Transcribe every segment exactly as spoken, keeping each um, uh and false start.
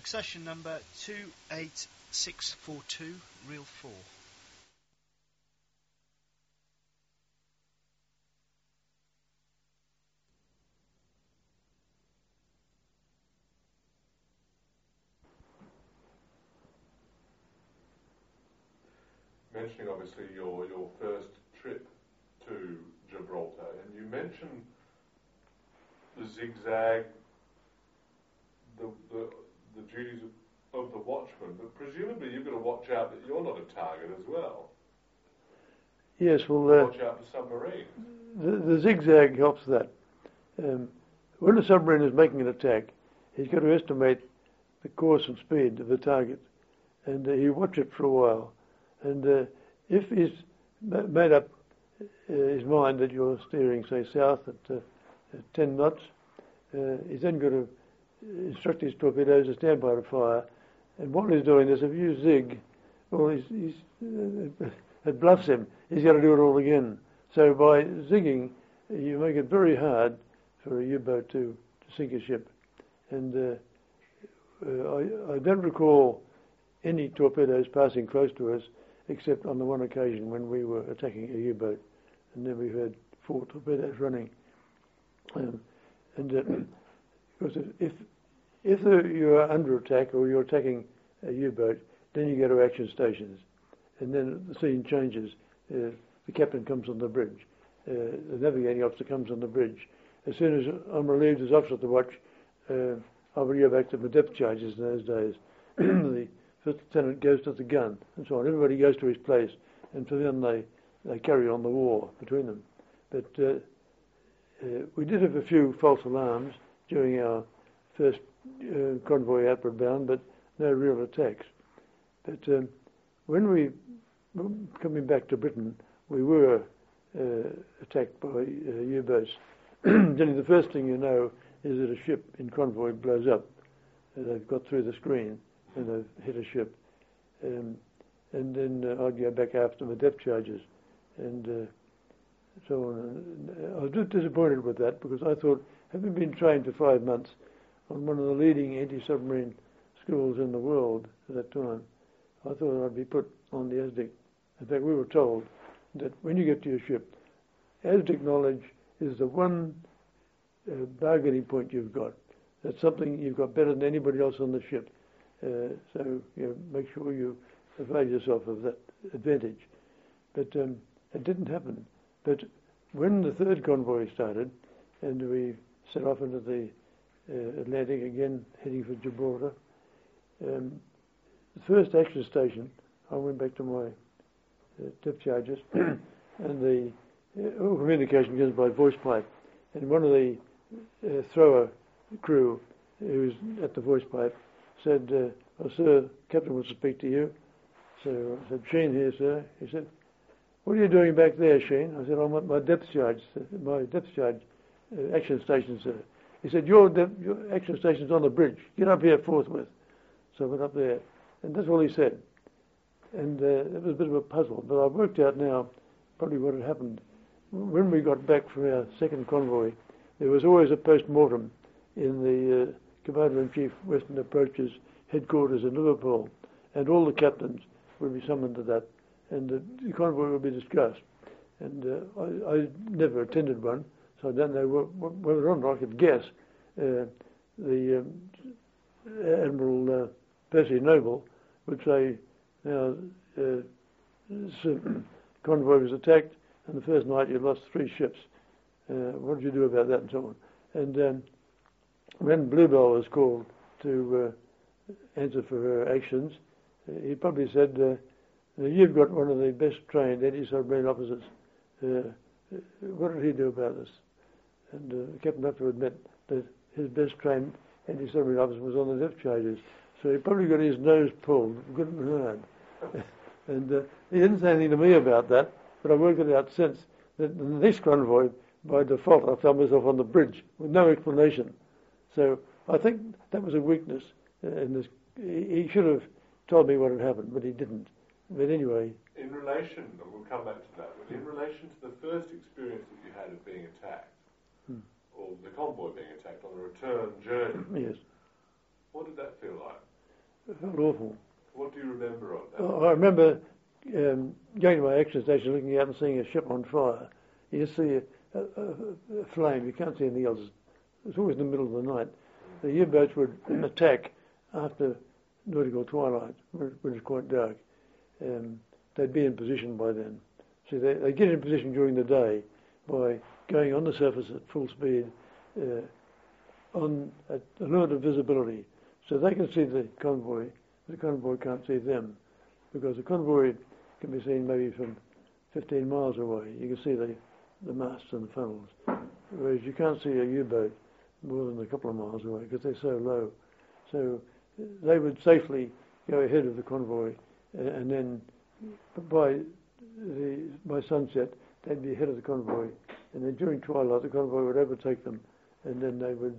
accession number two eight six four two, reel four. Mentioning obviously your, your first trip to Gibraltar, and you mentioned the zigzag, the, the, the duties of, of the watchman, but presumably you've got to watch out that you're not a target as well. Yes, well... Uh, watch out for submarines. The, the zigzag helps that. Um, when a submarine is making an attack, he's got to estimate the course and speed of the target, and uh, you watch it for a while. And uh, if he's made up uh, his mind that you're steering, say, south at, uh, at ten knots, uh, he's then got to instruct his torpedoes to stand by to fire. And while he's doing this, if you zig, well, he's, he's, uh, it bluffs him. He's got to do it all again. So by zigging, you make it very hard for a U-boat to, to sink a ship. And uh, uh, I, I don't recall any torpedoes passing close to us, except on the one occasion when we were attacking a U-boat, and then we heard four torpedoes running. Um, and uh, because if if you are under attack or you're attacking a U-boat, then you go to action stations, and then the scene changes. Uh, the captain comes on the bridge, uh, the navigating officer comes on the bridge. As soon as I'm relieved as officer of the watch, uh, I will go back to my depth charges in those days. The first lieutenant goes to the gun, and so on. Everybody goes to his place, and for them they, they carry on the war between them. But uh, uh, we did have a few false alarms during our first uh, convoy outward bound, but no real attacks. But um, when we were coming back to Britain, we were uh, attacked by uh, U-boats. Generally, the first thing you know is that a ship in convoy blows up. Uh, they've got through the screen and they've hit a ship. Um, and then uh, I'd go back after my depth charges and uh, so on. And I was a bit disappointed with that because I thought, having been trained for five months on one of the leading anti-submarine schools in the world at that time, I thought I'd be put on the A S D I C. In fact, we were told that when you get to your ship, A S D I C knowledge is the one uh, bargaining point you've got. That's something you've got better than anybody else on the ship. Uh, so you know, make sure you avail yourself of that advantage. But um, it didn't happen. But when the third convoy started, and we set off into the uh, Atlantic again, heading for Gibraltar, um, the first action station, I went back to my uh, depth charges, and the uh, all communication goes by voice pipe. And one of the uh, thrower crew who was at the voice pipe said, uh, oh, sir, Captain wants to speak to you. So I said, Sheen here, sir. He said, what are you doing back there, Sheen? I said, I'm at my depth charge, my depth charge uh, action station, sir. He said, your, de- your action station's on the bridge. Get up here forthwith. So I went up there, and that's all he said. And uh, it was a bit of a puzzle, but I've worked out now probably what had happened. When we got back from our second convoy, there was always a post-mortem in the uh, Commander-in-Chief Western Approaches headquarters in Liverpool, and all the captains would be summoned to that, and the, the convoy would be discussed. And uh, I, I never attended one, so I don't know what, what went on. I could guess. Uh, the um, Admiral uh, Percy Noble would say, now, uh, this convoy was attacked, and the first night you lost three ships. Uh, what did you do about that, and so on? And um, when Bluebell was called to uh, answer for her actions, uh, he probably said, uh, you've got one of the best trained anti-submarine officers. Uh, what did he do about this? And uh, the captain had to admit that his best trained anti-submarine officer was on the depth charges. So he probably got his nose pulled good and hard. And uh, he didn't say anything to me about that, but I worked it out since. That in the next convoy, by default, I found myself on the bridge with no explanation. So I think that was a weakness in this. He should have told me what had happened, but he didn't. But anyway. In relation, and we'll come back to that, but in relation to the first experience that you had of being attacked, or the convoy being attacked on the return journey, yes. What did that feel like? felt awful. What do you remember of that? Oh, I remember um, going to my action station, looking out and seeing a ship on fire. You just see a, a, a flame. You can't see anything else. It's always in the middle of the night. The U-boats would attack after nautical twilight, when it's quite dark. Um, they'd be in position by then. So they, they get in position during the day by going on the surface at full speed, uh, on at a limited visibility, so they can see the convoy. The convoy can't see them, because the convoy can be seen maybe from fifteen miles away. You can see the, the masts and the funnels, whereas you can't see a U-boat more than a couple of miles away because they're so low. So they would safely go ahead of the convoy, uh, and then by the by sunset they'd be ahead of the convoy, and then during twilight the convoy would overtake them, and then they would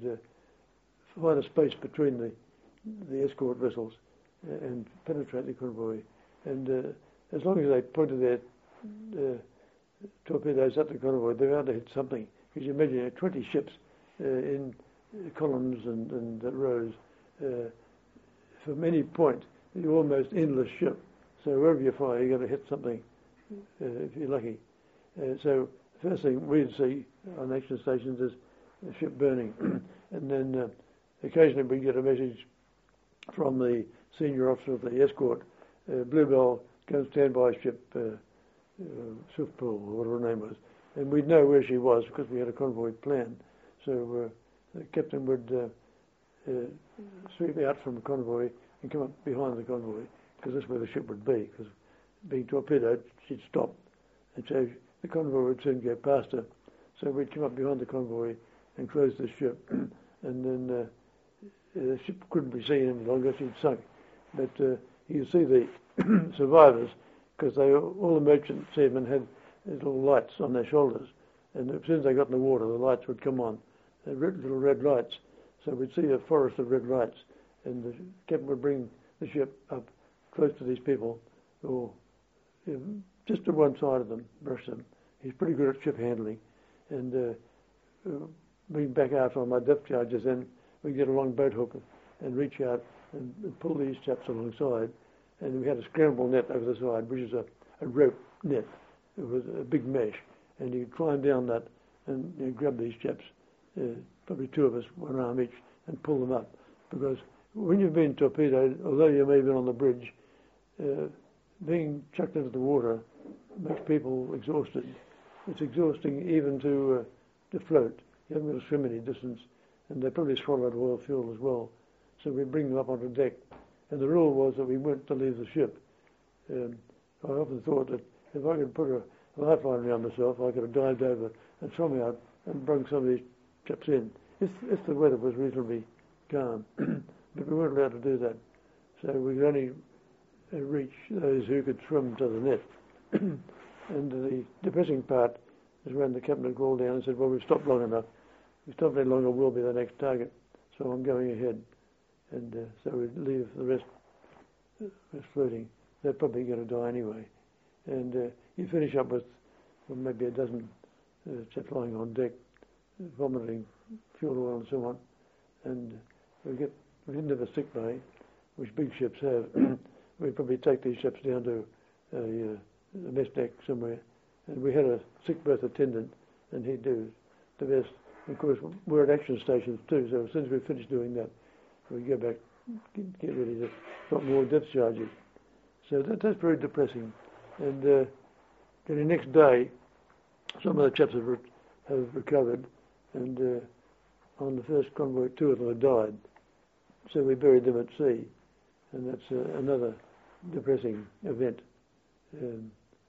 uh, find a space between the the escort vessels uh, and penetrate the convoy. And uh, as long as they pointed their uh, torpedoes at the convoy, they were able to hit something. Because you imagine you know, twenty ships uh, in columns and, and rows. Uh, from any point, you're almost endless ship. So wherever you fire, you're going to hit something uh, if you're lucky. Uh, so the first thing we'd see on action stations is a ship burning, and then uh, occasionally we get a message from the senior officer of the escort. Uh, Bluebell, go and stand by ship uh, uh, Swiftpool, or whatever her name was, and we'd know where she was because we had a convoy plan. So uh, the captain would uh, uh, sweep out from the convoy and come up behind the convoy, because that's where the ship would be, because being torpedoed, she'd stop. And so the convoy would soon go past her. So we'd come up behind the convoy and close the ship, and then uh, the ship couldn't be seen any longer, she'd sunk. But uh, you see the survivors, because they all the merchant seamen had little lights on their shoulders, and as soon as they got in the water, the lights would come on, little red lights. So we'd see a forest of red lights, and the captain would bring the ship up close to these people, or you know, just to one side of them, brush them. He's pretty good at ship handling, and uh, uh, bring back out on my depth charges. Then we get a long boat hook and reach out and, and pull these chaps alongside. And we had a scramble net over the side, which is a, a rope net. It was a big mesh, and you could climb down that and you know, grab these chaps, uh, probably two of us, one arm each, and pull them up. Because when you've been torpedoed, although you may have been on the bridge, uh, being chucked into the water makes people exhausted. It's exhausting even to uh, to float. You haven't got to swim any distance, and they probably swallowed oil fuel as well. So we bring them up onto deck, and the rule was that we weren't to leave the ship. Um, I often thought that if I could put a lifeline around myself, I could have dived over and swum out and brought some of these chaps in, if, if the weather was reasonably calm. But we weren't allowed to do that. So we could only uh, reach those who could swim to the net. And the depressing part is when the captain had called down and said, well, we've stopped long enough. If we stop any longer, we'll be the next target. So I'm going ahead. And uh, so we leave the rest, uh, rest floating. They're probably going to die anyway. And uh, you finish up with well, maybe a dozen uh, chaps lying on deck, vomiting fuel oil and so on. And we get we didn't have a sick bay, which big ships have. We'd probably take these ships down to a, uh, a mess deck somewhere, and we had a sick berth attendant, and he'd do the best. Of course, we're at action stations too, so as soon as we finish doing that, we go back, get, get ready to stop more depth charges. So that, that's very depressing. And uh, then the next day, some of the chaps have, re- have recovered, and uh, on the first convoy, two of them had died. So we buried them at sea, and that's uh, another depressing event. Um,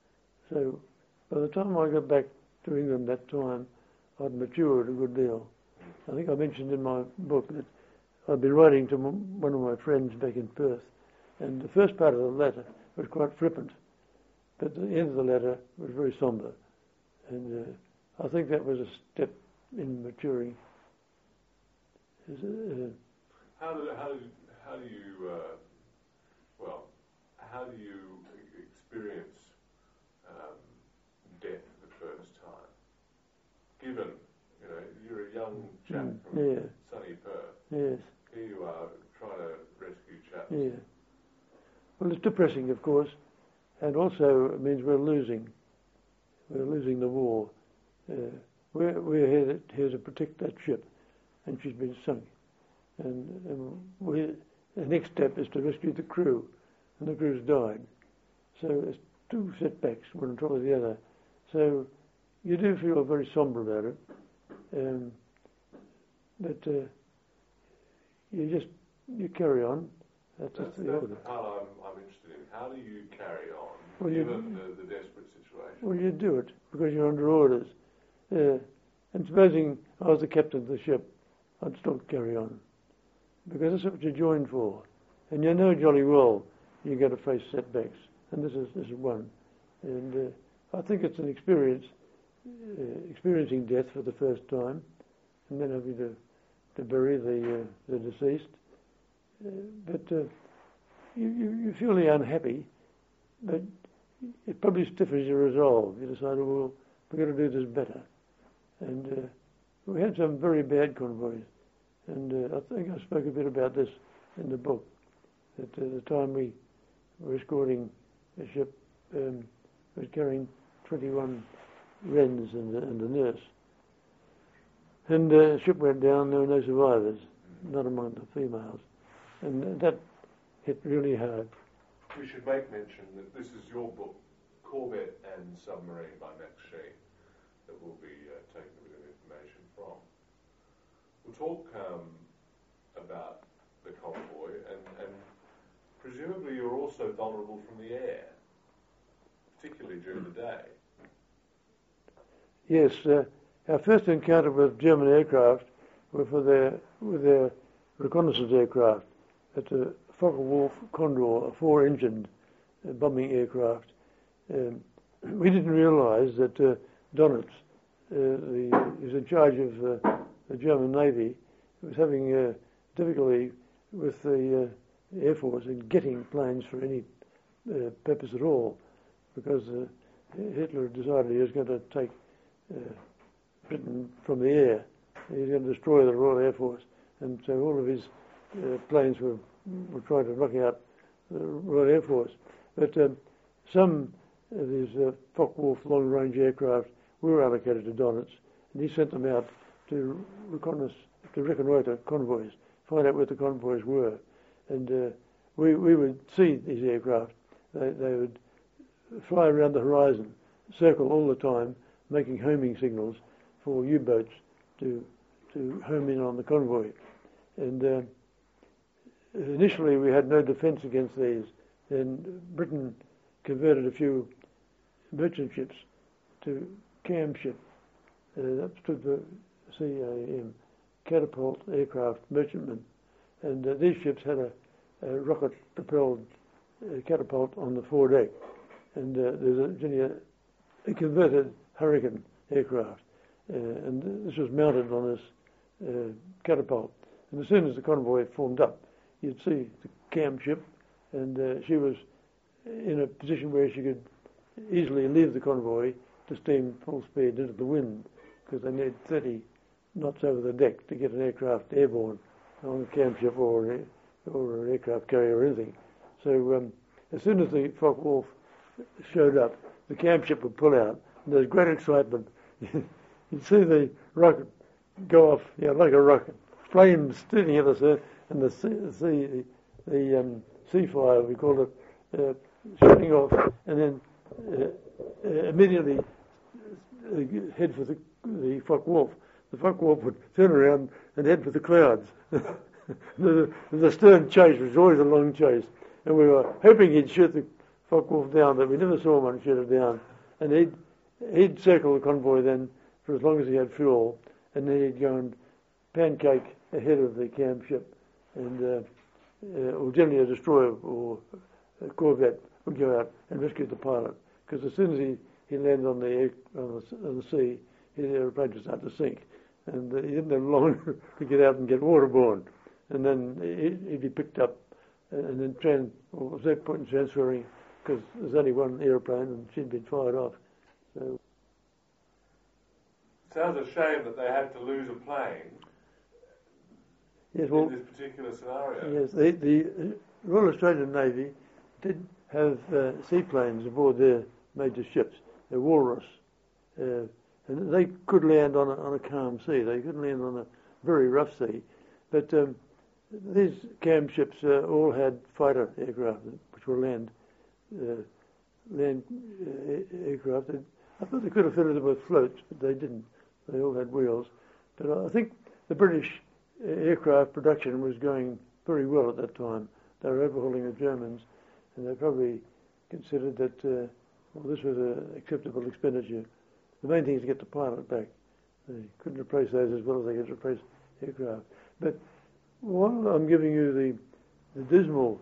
so by the time I got back to England that time, I'd matured a good deal. I think I mentioned in my book that I'd been writing to m- one of my friends back in Perth, and the first part of the letter was quite flippant, but the end of the letter was very sombre, and uh, I think that was a step in maturing. Is it, uh, How do how do how do you uh, well how do you experience um, death the first time? Given you know you're a young chap mm, from yeah. sunny Perth, Yes. here you are trying to rescue chaps Yeah. Well, it's depressing, of course, and also it means we're losing. We're losing the war. Uh, we're, we're here, to, here to protect that ship, and she's been sunk. And, and we, the next step is to rescue the crew, and the crew's died. So it's two setbacks, one on top of the other. So you do feel very sombre about it. Um, but uh, you just, you carry on. That's, That's, the that's order. the part I'm, I'm interested in. How do you carry on, Well, you- given the, the desperate situation? Well, you do it because you're under orders. Uh, and supposing I was the captain of the ship, I'd still carry on. Because that's what you're joined for. And you know jolly well you're going to face setbacks. And this is, this is one. And uh, I think it's an experience, uh, experiencing death for the first time, and then having to, to bury the, uh, the deceased. Uh, but uh, you, you, you feel unhappy, but it probably stiffens your resolve. You decide, oh, well, we've got to do this better. And uh, we had some very bad convoys. And uh, I think I spoke a bit about this in the book. At uh, the time we were escorting a ship, um, was carrying twenty-one Wrens and, and a nurse. And uh, the ship went down, there were no survivors, not among the females. And that hit really hard. We should make mention that this is your book, Corvette and Submarine by Max Sheen, that we'll be uh, taking a bit of information from. We'll talk um, about the convoy, and, and presumably you're also vulnerable from the air, particularly during the day. Yes, uh, our first encounter with German aircraft were for their, with their reconnaissance aircraft. It's a Focke-Wulf Condor, a four-engined uh, bombing aircraft. Um, we didn't realise that uh, Donitz, uh, the, who was in charge of uh, the German Navy, was having uh, difficulty with the uh, Air Force in getting planes for any uh, purpose at all, because uh, Hitler decided he was going to take uh, Britain from the air. He was going to destroy the Royal Air Force, and so all of his uh, planes were, were trying to knock out the Royal Air Force. But um, some of these uh, Focke-Wulf long-range aircraft were allocated to Donitz, and he sent them out to reconnaissance, to reconnoitre convoys, find out where the convoys were. And uh, we, we would see these aircraft. They, they would fly around the horizon, circle all the time, making homing signals for U-boats to to home in on the convoy. And uh, initially we had no defence against these. Then Britain converted a few merchant ships to cam ship. Uh, that stood for C A M, catapult aircraft merchantmen. And uh, these ships had a, a rocket-propelled uh, catapult on the foredeck. And uh, there's a, a converted Hurricane aircraft. Uh, and this was mounted on this uh, catapult. And as soon as the convoy formed up, you'd see the cam ship, and uh, she was in a position where she could easily leave the convoy to steam full speed into the wind, because they need thirty knots over the deck to get an aircraft airborne on a cam ship or, a, or an aircraft carrier or anything. So um, as soon as the Focke-Wulf showed up, the cam ship would pull out, and there's great excitement. You'd see the rocket go off, yeah, like a rocket, flames sticking at us, uh, and the sea, the, sea, the um, sea fire, we call it, uh, shooting off, and then uh, uh, immediately uh, head for the, the Focke-Wulf. The Focke-Wulf would turn around and head for the clouds. the, the stern chase was always a long chase, and we were hoping he'd shoot the Focke-Wulf down, but we never saw one shoot it down. And he'd he'd circle the convoy then for as long as he had fuel, and then he'd go and pancake ahead of the cam ship, and uh, uh, or generally a destroyer or a corvette would go out and rescue the pilot, because as soon as he, he landed on the, air, on the on the sea, his aeroplane would start to sink, and uh, he didn't have long to get out and get waterborne, and then he'd, he'd be picked up and then trans. Well, there was no point in transferring, because there's only one aeroplane and she'd been fired off. So. Sounds a shame that they had to lose a plane Yes, well, in this particular scenario. yes, the, the Royal Australian Navy did have uh, seaplanes aboard their major ships, the Walrus, uh, and they could land on a, on a calm sea. They couldn't land on a very rough sea, but um, these cam ships uh, all had fighter aircraft, which were land uh, land uh, aircraft. I thought they could have fitted them with floats, but they didn't. They all had wheels. But I think the British aircraft production was going very well at that time. They were overhauling the Germans, and they probably considered that uh, well, this was an acceptable expenditure. The main thing is to get the pilot back. They couldn't replace those as well as they could replace aircraft. But while I'm giving you the, the dismal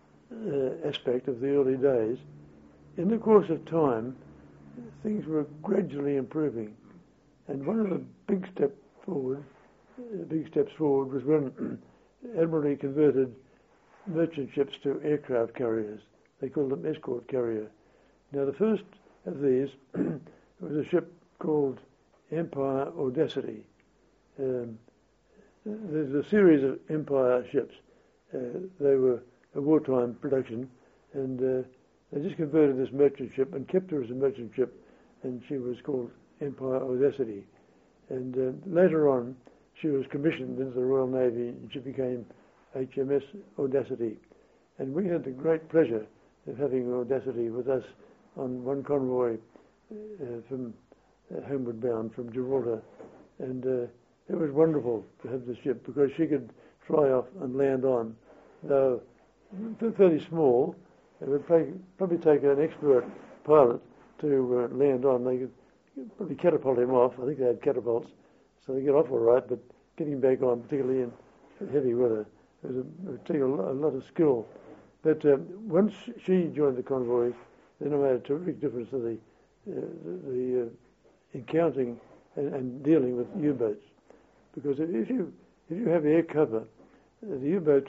uh, aspect of the early days, in the course of time, things were gradually improving. And one of the big step forward, uh, big steps forward was when Admiralty converted merchant ships to aircraft carriers. They called them escort carrier. Now the first of these was a ship called Empire Audacity. Um, there's a series of Empire ships. Uh, they were a wartime production, and uh, they just converted this merchant ship and kept her as a merchant ship, and she was called Empire Audacity. And uh, later on, she was commissioned into the Royal Navy, and she became H M S Audacity. And we had the great pleasure of having Audacity with us on one convoy uh, from uh, homeward bound from Gibraltar. And uh, it was wonderful to have the ship because she could fly off and land on. Though fairly small, it would probably take an expert pilot to uh, land on. They could probably catapult him off. I think they had catapults, so they get off all right, but getting back on, particularly in heavy weather, it, was a, it would take a lot, a lot of skill. But um, once she joined the convoy, then it made a terrific difference to the, uh, the, the uh, encountering and, and dealing with U-boats. Because if you if you have air cover, uh, the U-boats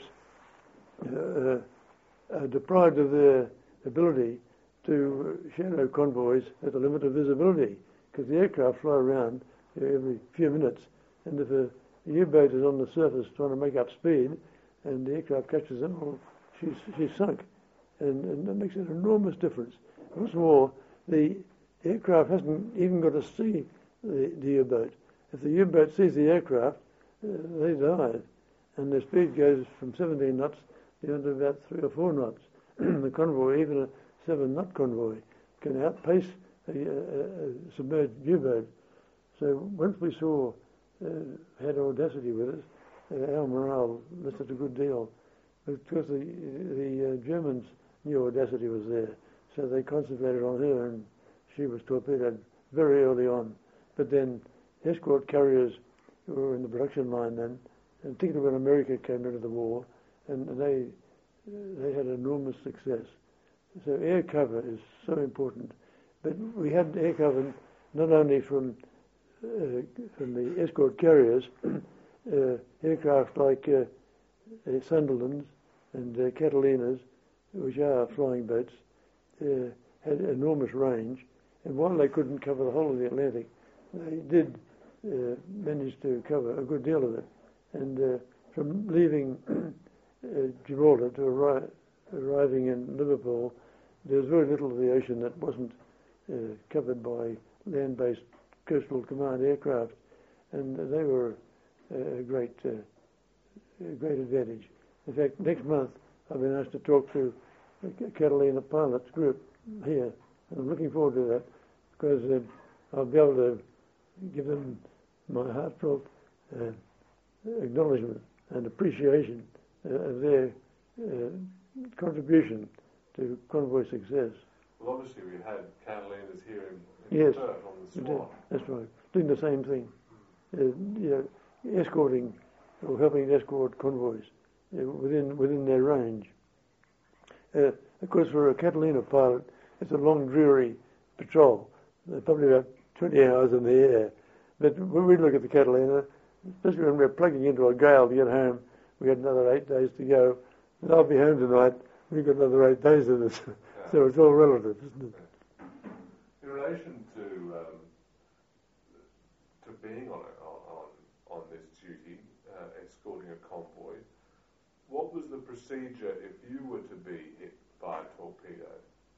uh, are deprived of their ability to shadow convoys at the limit of visibility, because the aircraft fly around every few minutes, and if a, a U-boat is on the surface trying to make up speed, and the aircraft catches them, well, she's she's sunk, and, and that makes an enormous difference. What's more, the aircraft hasn't even got to see the, the U-boat. If the U-boat sees the aircraft, uh, they dive, and their speed goes from seventeen knots down to about three or four knots. The convoy, even a seven-knot convoy, can outpace a, a, a submerged U-boat. So once we saw, uh, had Audacity with us, uh, our morale lifted a good deal, because the, the uh, Germans knew Audacity was there, so they concentrated on her, and she was torpedoed very early on. But then escort carriers were in the production line then, and particularly when America came into the war, and they they had enormous success. So air cover is so important. But we had air cover not only from uh, from the escort carriers, uh, aircraft like uh, uh, Sunderlands and uh, Catalinas, which are flying boats, uh, had enormous range. And while they couldn't cover the whole of the Atlantic, they did uh, manage to cover a good deal of it. And uh, from leaving uh, Gibraltar to arri- arriving in Liverpool, there was very little of the ocean that wasn't uh, covered by land-based coastal command aircraft, and they were uh, a great, uh, a great advantage. In fact, next month I've been asked to talk to the Catalina pilots group here, and I'm looking forward to that because uh, I'll be able to give them my heartfelt uh, acknowledgement and appreciation uh, of their uh, contribution to convoy success. Well, obviously we had Catalinas here in, in Yes, Perth on the we Swan. did. That's right. Doing the same thing, uh, you know, escorting or helping escort convoys uh, within within their range. Uh, of course, for a Catalina pilot, it's a long, dreary patrol. They're probably about twenty hours in the air. But when we look at the Catalina, especially when we're plugging into a gale to get home, we had another eight days to go. And I'll be home tonight. We've got another eight days of this. So it's all relative, isn't it? In relation to um, to being on, a, on on this duty, uh, escorting a convoy, what was the procedure if you were to be hit by a torpedo?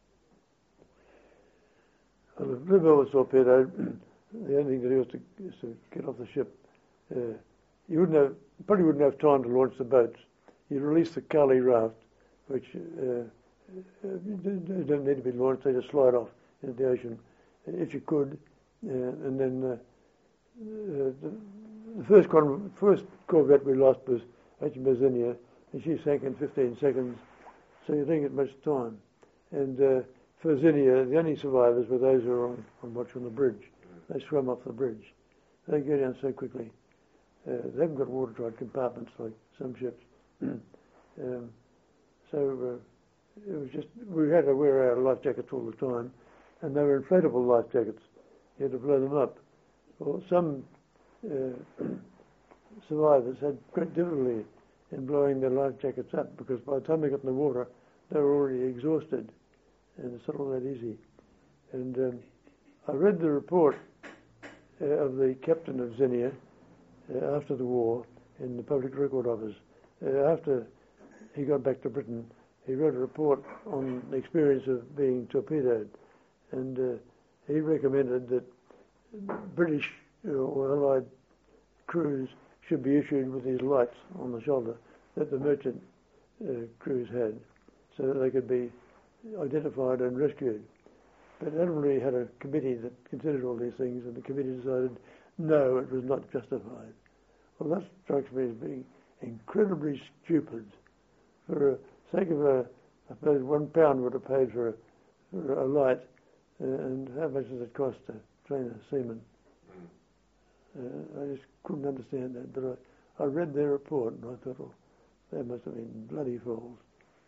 Well, if Bluebell was torpedoed, the only thing to do is to, is to get off the ship. Uh, you wouldn't have, probably wouldn't have time to launch the boats. You'd release the Kali raft, which uh, uh, don't need to be launched, they just slide off into the ocean, if you could. Uh, and then uh, uh, the, the first, con- first corvette we lost was H M S Zinnia, and she sank in fifteen seconds, so you didn't get much time. And uh, for Zinnia, the only survivors were those who were on, on watch on the bridge. They swam off the bridge. They go down so quickly. Uh, they haven't got watertight compartments like some ships. um, so uh, it was just, we had to wear our life jackets all the time, and they were inflatable life jackets. You had to blow them up. Well, some uh, survivors had great difficulty in blowing their life jackets up because by the time they got in the water, they were already exhausted, and it's not all that easy. And um, I read the report uh, of the captain of Zinnia uh, after the war in the Public Record Office. Uh, after he got back to Britain, he wrote a report on the experience of being torpedoed, and uh, he recommended that British uh, or Allied crews should be issued with these lights on the shoulder that the merchant uh, crews had, so that they could be identified and rescued. But Admiralty had a committee that considered all these things, and the committee decided no, it was not justified. Well, that strikes me as being incredibly stupid. For the sake of a, I suppose one pound would have paid for a, for a light, uh, and how much does it cost to train a seaman? Uh, I just couldn't understand that, but I, I read their report and I thought, oh, they must have been bloody fools.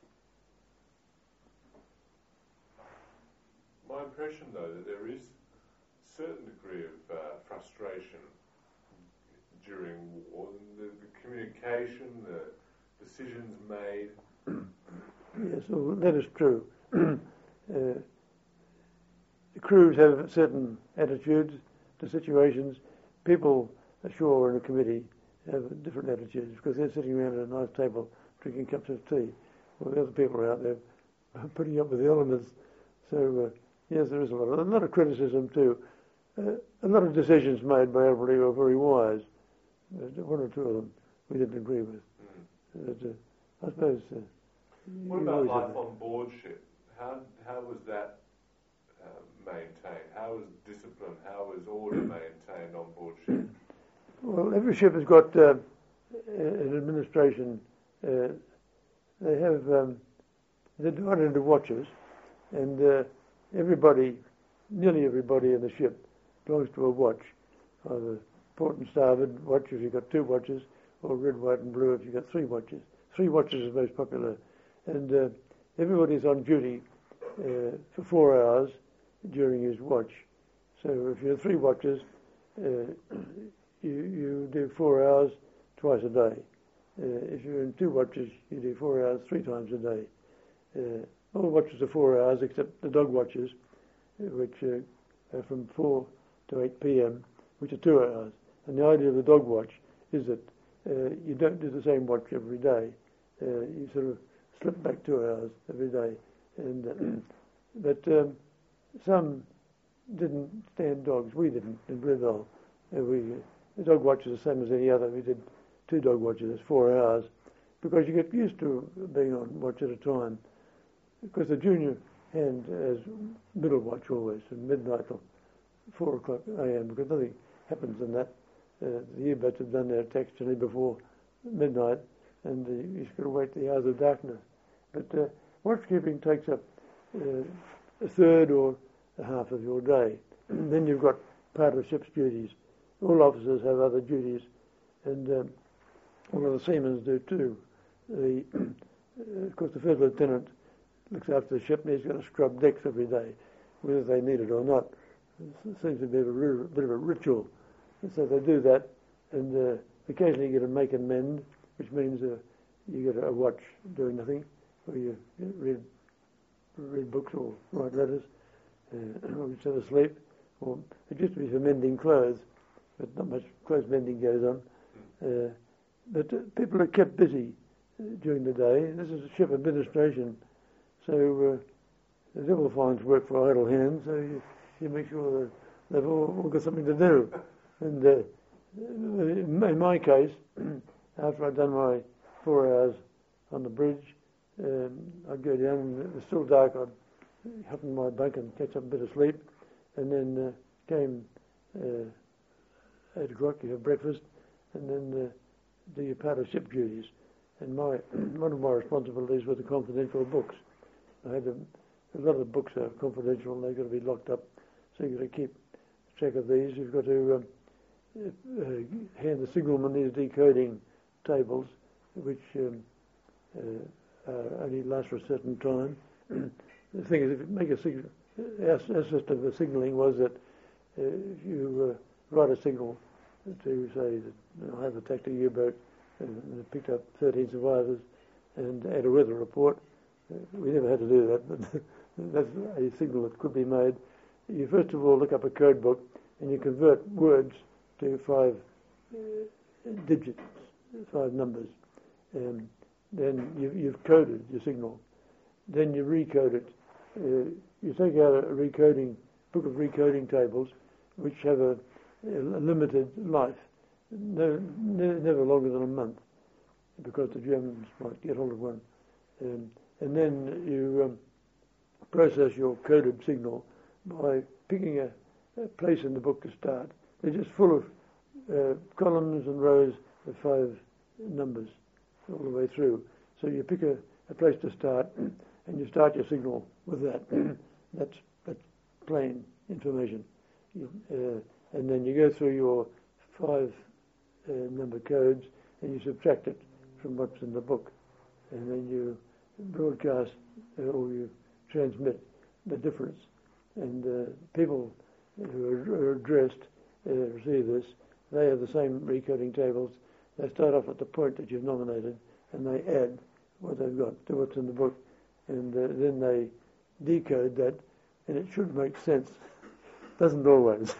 My impression, though, that there is a certain degree of uh, frustration during war, the, the communication, the decisions made. Yes, well, that is true. uh, the crews have certain attitudes to situations. People ashore in a committee have different attitudes because they're sitting around at a nice table drinking cups of tea. Well, the other people are out there putting up with the elements. So, uh, yes, there is a lot of, a lot of criticism too. Uh, a lot of decisions made by everybody were very wise. Uh, one or two of them we didn't agree with. Mm. But, uh, I suppose... Uh, what about life on board ship? How how was that uh, maintained? How was discipline, how was order maintained on board ship? Well, every ship has got uh, an administration. Uh, they have... Um, they're divided into watches, and uh, everybody, nearly everybody in the ship belongs to a watch, either port and starboard watch if you've got two watches, or red, white and blue if you've got three watches. Three watches is most popular, and uh, everybody's on duty uh, for four hours during his watch. So if you have three watches, uh, you, you do four hours twice a day. Uh, if you're in two watches, you do four hours three times a day. Uh, all watches are four hours except the dog watches, which uh, are from four to eight p.m., which are two hours. And the idea of the dog watch is that uh, you don't do the same watch every day. Uh, you sort of slip back two hours every day. And uh, but um, some didn't stand dogs. We didn't in Bluebell. Uh, we the dog watch is the same as any other. We did two dog watches, it's four hours, because you get used to being on watch at a time. Because the junior hand has middle watch always, from midnight till four o'clock a.m. because nothing happens in that. Uh, the U-boats have done their attacks generally before midnight, and uh, you've got to wait the hours of darkness. But uh, watchkeeping takes up uh, a third or a half of your day. And then you've got part of ship's duties. All officers have other duties, and um, all of the seamen do too. The, uh, of course, the first lieutenant looks after the ship, and he's got to scrub decks every day, whether they need it or not. It seems to be a bit of a ritual. And so they do that, and uh, occasionally you get a make and mend, which means uh, you get a watch doing nothing, or you read read books or write letters, uh, or you sit asleep. Or it used to be for mending clothes, but not much clothes mending goes on. Uh, but uh, people are kept busy uh, during the day. This is a ship administration. So uh, the devil finds work for idle hands, so you, you make sure that they've all, all got something to do. And uh, in my case, after I'd done my four hours on the bridge, um, I'd go down, and it was still dark. I'd hop in my bunk and catch up a bit of sleep, and then uh, came uh, eight o'clock, you have breakfast, and then uh, do your part of ship duties. And my one of my responsibilities were the confidential books. I had a, a lot of the books are confidential, and they've got to be locked up, so you've got to keep track of these. You've got to um, uh, hand the signalman these decoding tables, which um, uh, uh, only last for a certain time. The thing is, if you make a signal, our, our system of signalling was that uh, if you uh, write a signal to say that you know, I have attacked a U-boat and picked up thirteen survivors and add a weather report, uh, we never had to do that, but that's a signal that could be made. You first of all look up a code book and you convert words to five uh, digits, five numbers. Um, then you, you've coded your signal. Then you recode it. Uh, you take out a recoding book of recoding tables, which have a, a limited life, no, ne- never longer than a month, because the Germans might get hold of one. Um, and then you um, process your coded signal by picking a, a place in the book to start. They're just full of uh, columns and rows of five numbers all the way through. So you pick a, a place to start, and you start your signal with that. that's, that's plain information. You, uh, and then you go through your five uh, number codes, and you subtract it from what's in the book. And then you broadcast uh, or you transmit the difference. And uh, people who are, are addressed uh, receive this. They have the same recoding tables. They start off at the point that you've nominated, and they add what they've got to what's in the book, and uh, then they decode that, and it should make sense. Doesn't always.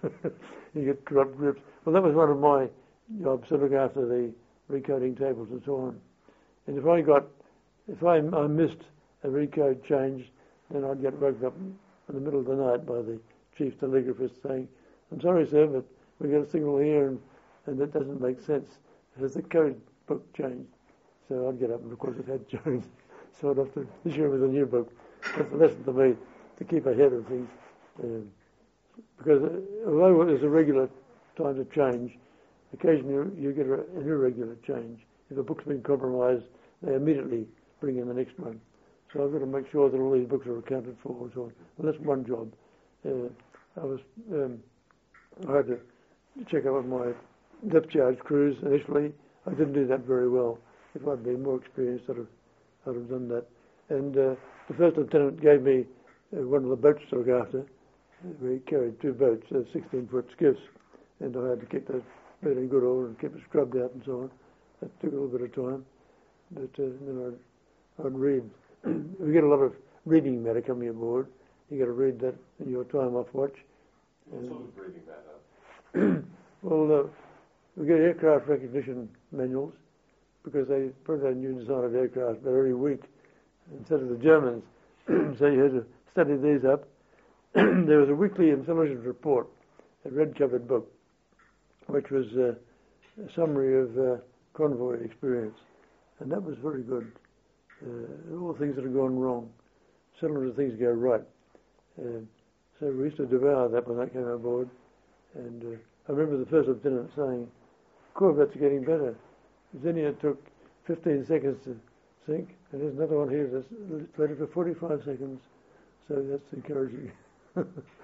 You get corrupt groups. Well, that was one of my jobs, to look after the recoding tables and so on. And if I got, if I, I missed a recode change, then I'd get woken up in the middle of the night by the chief telegraphist saying, "I'm sorry, sir, but we got a signal here, and, and that doesn't make sense. Has the code book changed?" So I'd get up, and of course it had changed. So I'd have to issue with a new book. That's a lesson to me, to keep ahead of things. Um, because uh, although there's a regular time to change, occasionally you, you get a, an irregular change. If a book's been compromised, they immediately bring in the next one. So I've got to make sure that all these books are accounted for and so on. Well, that's one job. Uh, I was um, I had to check out my depth charge crews initially. I didn't do that very well. If I'd been more experienced, I'd have, I'd have done that. And uh, the first lieutenant gave me uh, one of the boats to look after. We carried two boats, uh, sixteen-foot skiffs, and I had to keep that boat in good order and keep it scrubbed out and so on. That took a little bit of time, but uh, then I'd, I'd read. We get a lot of reading matter coming aboard. You got to read that in your time off watch. What sort of reading matter? Well, uh, we get aircraft recognition manuals, because they put out a new design of aircraft, but every week, instead of the Germans. So you had to study these up. There was a weekly intelligence report, a red-covered book, which was uh, a summary of uh, convoy experience, and that was very good. Uh, all the things that had gone wrong, seldom did things go right. Uh, so we used to devour that when that came aboard. And uh, I remember the first lieutenant saying, "Corvettes are getting better. Xenia took fifteen seconds to sink, and there's another one here that's later for forty-five seconds. So that's encouraging."